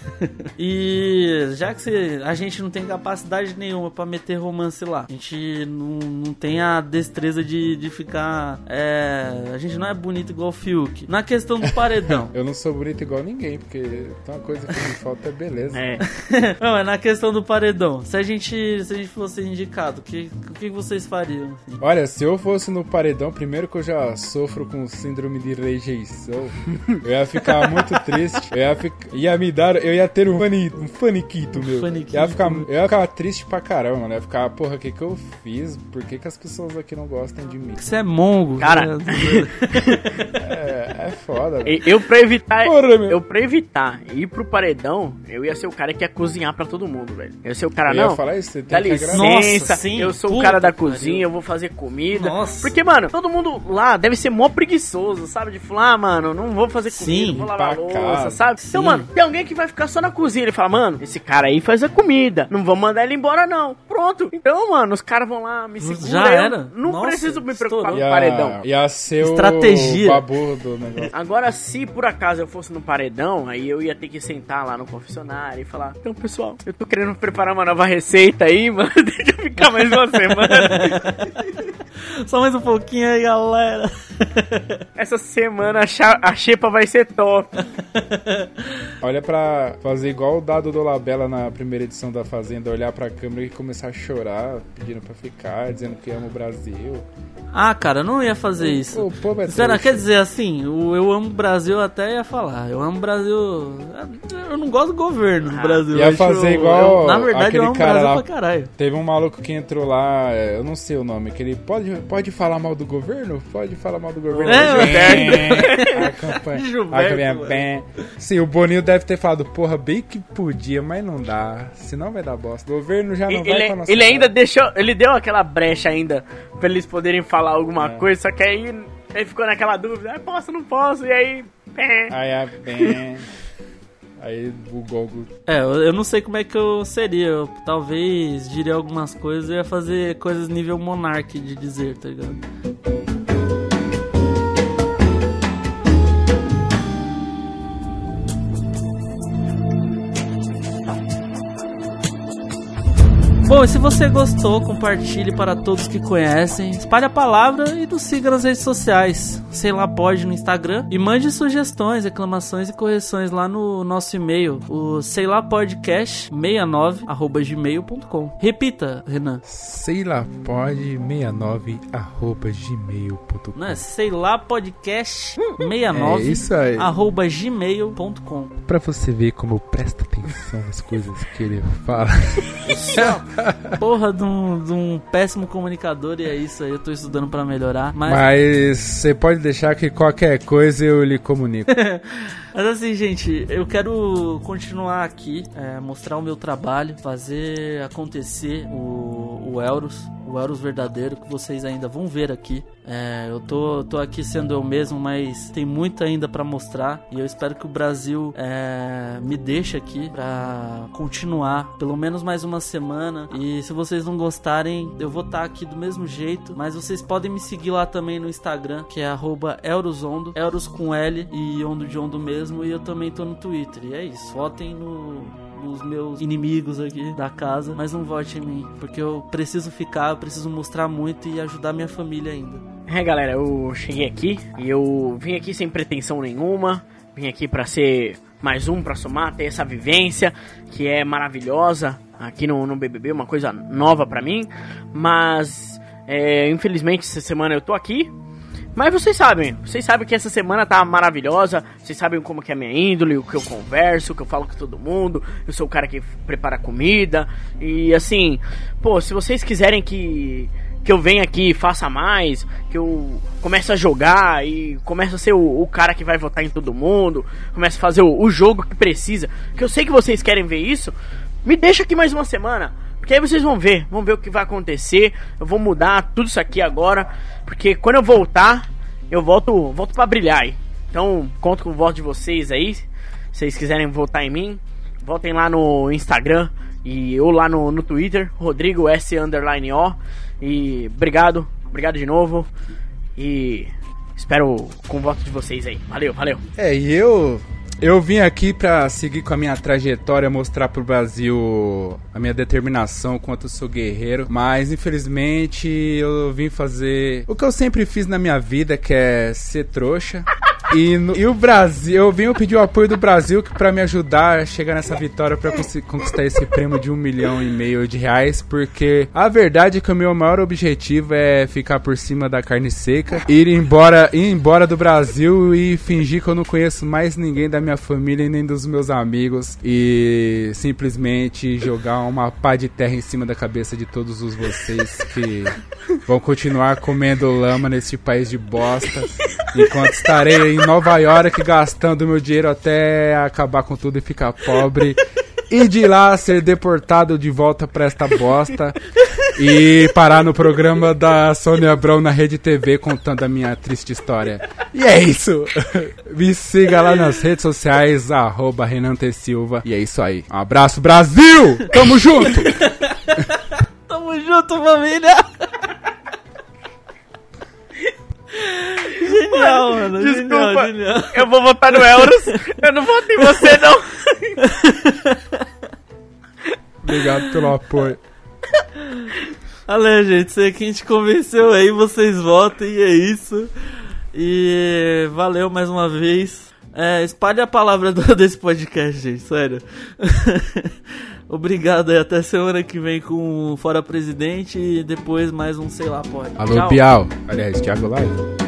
E já que você, a gente não tem capacidade nenhuma pra meter romance lá, a gente não, não tem a destreza de, de ficar é, a gente não é bonito igual o Fiuk. Na questão do paredão, eu não sou bonito igual ninguém, porque tem uma coisa que me falta é beleza. É. Não, é na questão do paredão. Se a gente, se a gente fosse indicado, o que, o que vocês fariam? Assim? Olha, se eu fosse no paredão, primeiro que eu já sofro com síndrome de rejeição, eu ia ficar muito triste. Eu ia, ficar, ia me dar, eu ia ter um, fani, um faniquito, meu. Faniquito. Ia ficar, eu ia ficar triste pra caramba, mano. Eu ia ficar, porra, o que que eu fiz? Por que que as pessoas aqui não gostam de mim? Você é mongo. Cara. É, é foda. Eu, eu pra evitar, Porra, meu. eu pra evitar ir pro paredão, eu ia ser o cara que ia cozinhar pra todo mundo, velho. Eu ia ser o cara, Eu ia não. falar isso, você Dá tem que licença, agradecer. Nossa, sim, eu sou o puta cara da que cozinha, pariu. eu vou fazer comida. Nossa. Porque, mano, todo mundo lá deve ser mó preguiçoso, sabe? De falar, ah, mano, não vou fazer comida, Sim, não vou lavar pra louça, casa. sabe? Sim. Então, mano, tem alguém que vai ficar só na cozinha. Ele fala, mano, esse cara aí faz a comida, não vamos mandar ele embora, não. Pronto. Então, mano, os caras vão lá, me seguram. Já eu era. Não Nossa, preciso me preocupar estourou. com o paredão. Ia ser Estratégia. o babu do negócio. Agora, se por acaso eu fosse no paredão, aí eu ia ter que sentar lá no confessionário e falar, então, pessoal, eu tô querendo preparar uma nova receita aí, mano, deixa eu ficar mais uma semana. Só mais um pouquinho aí, galera. Essa semana a, cha- a xepa vai ser top. Olha pra fazer igual o Dado do Labella na primeira edição da Fazenda, olhar pra câmera e começar a chorar, pedindo pra ficar, dizendo que ama o Brasil. Ah, cara, eu não ia fazer O- isso. o povo é Será? trouxa. Quer dizer, assim, o eu amo o Brasil eu até ia falar. Eu amo o Brasil. Eu não gosto do governo do Brasil. Ia eu acho- fazer igual eu- na verdade, aquele eu amo o cara Brasil lá. pra caralho. Teve um maluco que entrou lá, é, eu não sei o nome, que ele pode, pode falar mal do governo? Pode falar mal do governo. É, Bem, a campanha. Gilberto, a campanha mano. bem. Sim, o Boninho deve ter falado, porra, bem que podia, mas não dá. Senão vai dar bosta. O governo já não vai Ele, com a nossa ele ainda cara. deixou, ele deu aquela brecha ainda pra eles poderem falar alguma É. coisa, só que aí ele ficou naquela dúvida, ah, posso, não posso, e aí, pé. Aí é bem. Aí o Gogo. É, eu, eu não sei como é que eu seria. Eu talvez diria algumas coisas e ia fazer coisas nível Monark de dizer, tá ligado? Bom, e se você gostou, compartilhe para todos que conhecem, espalhe a palavra e nos siga nas redes sociais. Sei lá, pode no Instagram. E mande sugestões, reclamações e correções lá no nosso e-mail, o sei lá podcast sessenta e nove arroba gmail ponto com. Repita, Renan. Sei lá, pode sessenta e nove arroba gmail ponto com. Não é sei lá podcast sessenta e nove É isso aí. arroba gmail ponto com. Pra você ver como presta atenção nas coisas que ele fala. Porra de um, de um péssimo comunicador e é isso aí, eu tô estudando pra melhorar. Mas, Mas você pode deixar que qualquer coisa eu lhe comunico. mas assim, gente, eu quero continuar aqui, é, mostrar o meu trabalho, fazer acontecer o, o Elros, o Elros verdadeiro, que vocês ainda vão ver aqui. É, eu tô, tô aqui sendo eu mesmo, mas tem muito ainda pra mostrar, e eu espero que o Brasil é, me deixe aqui pra continuar pelo menos mais uma semana. E se vocês não gostarem, eu vou estar aqui do mesmo jeito, mas vocês podem me seguir lá também no Instagram, que é arroba Eurosondo, Euros com L e Ondo de Ondo mesmo, e eu também tô no Twitter. E é isso, votem no... os meus inimigos aqui da casa, mas não vote em mim, porque eu preciso ficar, eu preciso mostrar muito e ajudar minha família ainda. É, galera, eu cheguei aqui e eu vim aqui sem pretensão nenhuma, vim aqui pra ser mais um, pra somar, ter essa vivência que é maravilhosa aqui no, no B B B, uma coisa nova pra mim, mas é, infelizmente essa semana eu tô aqui. Mas vocês sabem, vocês sabem que essa semana tá maravilhosa, vocês sabem como que é a minha índole, o que eu converso, o que eu falo com todo mundo, eu sou o cara que prepara comida, e assim, pô, se vocês quiserem que, que eu venha aqui e faça mais, que eu comece a jogar e comece a ser o, o cara que vai votar em todo mundo, comece a fazer o, o jogo que precisa, que eu sei que vocês querem ver isso, me deixa aqui mais uma semana. Porque aí vocês vão ver, vão ver o que vai acontecer. Eu vou mudar tudo isso aqui agora, porque quando eu voltar, eu volto, volto pra brilhar aí. Então, conto com o voto de vocês aí. Se vocês quiserem votar em mim, votem lá no Instagram e ou lá no, no Twitter, Rodrigo S underline O. E obrigado, obrigado de novo. E espero com o voto de vocês aí. Valeu, valeu. É, e eu... Eu vim aqui pra seguir com a minha trajetória, mostrar pro Brasil a minha determinação, quanto eu sou guerreiro. Mas, infelizmente, eu vim fazer o que eu sempre fiz na minha vida, que é ser trouxa. E, no, e o Brasil, eu vim pedir o apoio do Brasil que pra me ajudar a chegar nessa vitória, pra conquistar esse prêmio de um milhão e meio de reais, porque a verdade é que o meu maior objetivo é ficar por cima da carne seca, ir embora, ir embora do Brasil e fingir que eu não conheço mais ninguém da minha família e nem dos meus amigos, e simplesmente jogar uma pá de terra em cima da cabeça de todos os vocês que vão continuar comendo lama nesse país de bosta, enquanto estarei em Nova York gastando meu dinheiro até acabar com tudo e ficar pobre, e de lá ser deportado de volta pra esta bosta e parar no programa da Sônia Abrão na Rede T V contando a minha triste história. E é isso. Me siga lá nas redes sociais, arroba Renan T. Silva. E é isso aí. Um abraço, Brasil! Tamo junto! Tamo junto, família! Genial, mano. Desculpa, genial, genial. Eu vou votar no Euros. Eu não voto em você, não. Obrigado pelo apoio. Valeu, gente. Sei que a gente convenceu aí. Vocês votem e é isso. E valeu mais uma vez. É, espalhe a palavra do, desse podcast, gente. Sério. Obrigado aí. Até semana que vem com o Fora Presidente. E depois mais um sei lá pode. Alô, Tchau. Bial. Aliás, Thiago Live.